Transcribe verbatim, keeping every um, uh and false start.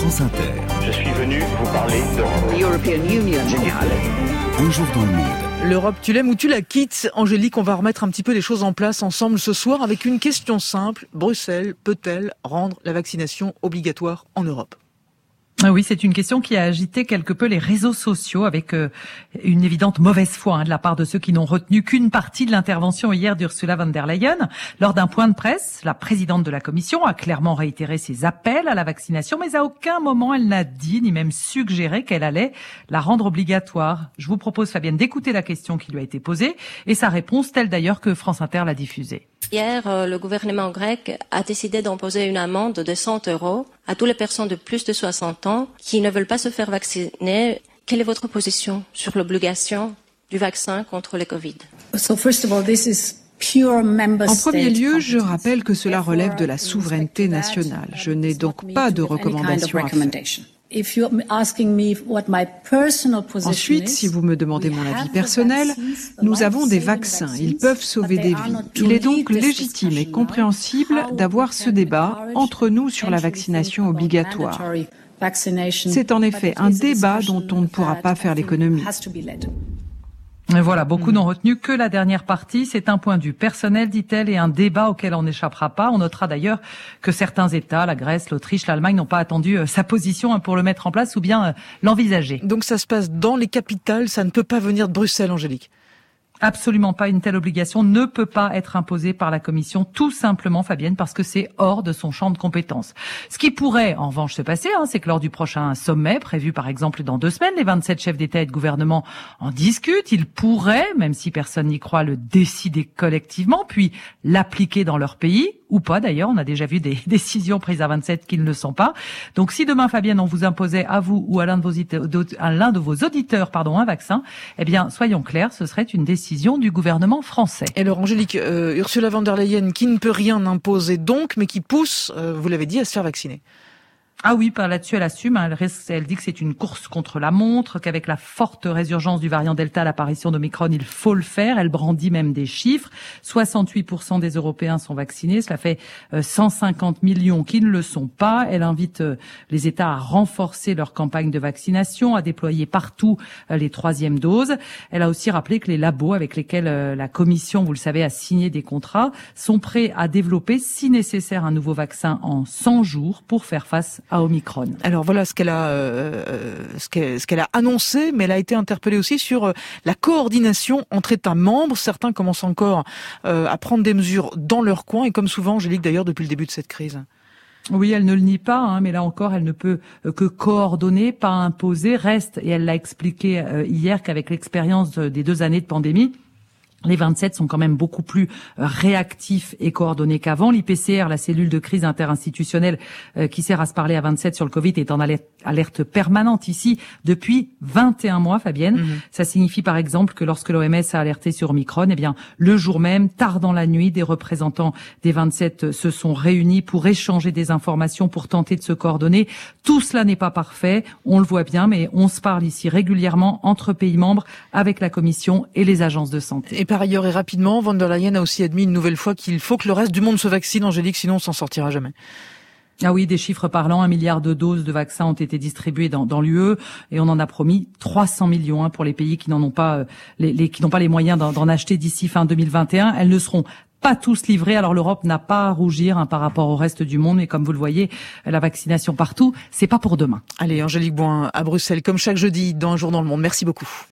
France Inter. Je suis venu vous parler d'Europe. The European Union. Génial. Un jour dans le monde. L'Europe, tu l'aimes ou tu la quittes? Angélique, on va remettre un petit peu les choses en place ensemble ce soir avec une question simple. Bruxelles peut-elle rendre la vaccination obligatoire en Europe? Oui, c'est une question qui a agité quelque peu les réseaux sociaux avec euh, une évidente mauvaise foi hein, de la part de ceux qui n'ont retenu qu'une partie de l'intervention hier d'Ursula von der Leyen. Lors d'un point de presse, la présidente de la Commission a clairement réitéré ses appels à la vaccination, mais à aucun moment elle n'a dit ni même suggéré qu'elle allait la rendre obligatoire. Je vous propose, Fabienne, d'écouter la question qui lui a été posée et sa réponse, telle d'ailleurs que France Inter l'a diffusée. Hier, le gouvernement grec a décidé d'imposer une amende de cent euros à toutes les personnes de plus de soixante ans qui ne veulent pas se faire vacciner. Quelle est votre position sur l'obligation du vaccin contre le Covid? So first of all, this is En premier lieu, je rappelle que cela relève de la souveraineté nationale. Je n'ai donc pas de recommandation à faire. Ensuite, si vous me demandez mon avis personnel, nous avons des vaccins. Ils peuvent sauver des vies. Il est donc légitime et compréhensible d'avoir ce débat entre nous sur la vaccination obligatoire. C'est en effet un débat dont on ne pourra pas faire l'économie. Et voilà, beaucoup mmh. n'ont retenu que la dernière partie. C'est un point de vue personnel, dit-elle, et un débat auquel on n'échappera pas. On notera d'ailleurs que certains États, la Grèce, l'Autriche, l'Allemagne, n'ont pas attendu euh, sa position hein, pour le mettre en place ou bien euh, l'envisager. Donc ça se passe dans les capitales, ça ne peut pas venir de Bruxelles, Angélique? Absolument pas. Une telle obligation ne peut pas être imposée par la Commission, tout simplement, Fabienne, parce que c'est hors de son champ de compétences. Ce qui pourrait, en revanche, se passer, hein, c'est que lors du prochain sommet, prévu par exemple dans deux semaines, les vingt-sept chefs d'État et de gouvernement en discutent. Ils pourraient, même si personne n'y croit, le décider collectivement, puis l'appliquer dans leur pays. Ou pas d'ailleurs, on a déjà vu des décisions prises à vingt-sept qui ne le sont pas. Donc si demain, Fabienne, on vous imposait à vous ou à l'un de vos, à l'un de vos auditeurs pardon, un vaccin, eh bien, soyons clairs, ce serait une décision du gouvernement français. Et alors, Angélique, euh, Ursula von der Leyen, qui ne peut rien imposer donc, mais qui pousse, euh, vous l'avez dit, à se faire vacciner. Ah oui, par là-dessus, elle assume. Elle, elle dit que c'est une course contre la montre, qu'avec la forte résurgence du variant Delta, l'apparition d'Omicron, il faut le faire. Elle brandit même des chiffres. soixante-huit pour cent des Européens sont vaccinés. Cela fait cent cinquante millions qui ne le sont pas. Elle invite les États à renforcer leur campagne de vaccination, à déployer partout les troisièmes doses. Elle a aussi rappelé que les labos avec lesquels la Commission, vous le savez, a signé des contrats, sont prêts à développer, si nécessaire, un nouveau vaccin en cent jours pour faire face à Omicron. Alors voilà ce qu'elle a, euh, ce qu'elle, ce qu'elle a annoncé, mais elle a été interpellée aussi sur la coordination entre États membres. Certains commencent encore euh, à prendre des mesures dans leur coin, et comme souvent, Angélique, d'ailleurs, depuis le début de cette crise. Oui, elle ne le nie pas, hein, mais là encore, elle ne peut que coordonner, pas imposer. Reste, et elle l'a expliqué euh, hier, qu'avec l'expérience des deux années de pandémie, les vingt-sept sont quand même beaucoup plus réactifs et coordonnés qu'avant. L'I P C R, la cellule de crise interinstitutionnelle euh, qui sert à se parler à vingt-sept sur le Covid, est en alerte, alerte permanente ici depuis vingt et un mois, Fabienne. Mmh. Ça signifie par exemple que lorsque l'O M S a alerté sur Omicron, eh bien le jour même, tard dans la nuit, des représentants des vingt-sept se sont réunis pour échanger des informations, pour tenter de se coordonner. Tout cela n'est pas parfait, on le voit bien, mais on se parle ici régulièrement entre pays membres, avec la Commission et les agences de santé. Et par ailleurs et rapidement, von der Leyen a aussi admis une nouvelle fois qu'il faut que le reste du monde se vaccine, Angélique, sinon on s'en sortira jamais. Ah oui, des chiffres parlants, un milliard de doses de vaccins ont été distribuées dans, dans l'U E et on en a promis trois cents millions hein, pour les pays qui n'en ont pas, euh, les, les, qui n'ont pas les moyens d'en, d'en acheter d'ici fin deux mille vingt et un. Elles ne seront pas tous livrés. Alors l'Europe n'a pas à rougir hein, par rapport au reste du monde, mais comme vous le voyez, la vaccination partout, c'est pas pour demain. Allez, Angélique Boin à Bruxelles, comme chaque jeudi dans Un jour dans le monde. Merci beaucoup.